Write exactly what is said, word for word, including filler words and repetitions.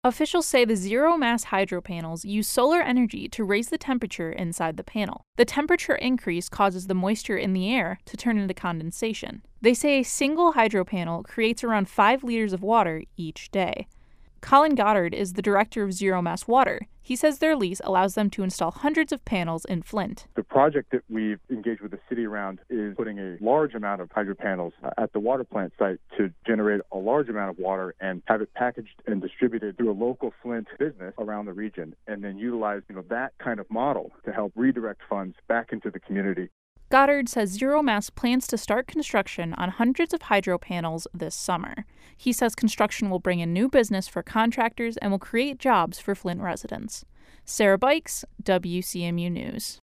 Officials say the zero-mass hydro panels use solar energy to raise the temperature inside the panel. The temperature increase causes the moisture in the air to turn into condensation. They say a single hydro panel creates around five liters of water each day. Colin Goddard is the director of Zero Mass Water. He says their lease allows them to install hundreds of panels in Flint. The project that we've engaged with the city around is putting a large amount of hydro panels at the water plant site to generate a large amount of water and have it packaged and distributed through a local Flint business around the region, and then utilize, you know, that kind of model to help redirect funds back into the community. Goddard says Zero Mass plans to start construction on hundreds of hydro panels this summer. He says construction will bring in new business for contractors and will create jobs for Flint residents. Sarah Bikes, W C M U News.